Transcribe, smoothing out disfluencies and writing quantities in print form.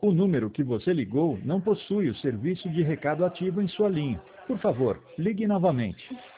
O número que você ligou não possui o serviço de recado ativo em sua linha. Por favor, ligue novamente.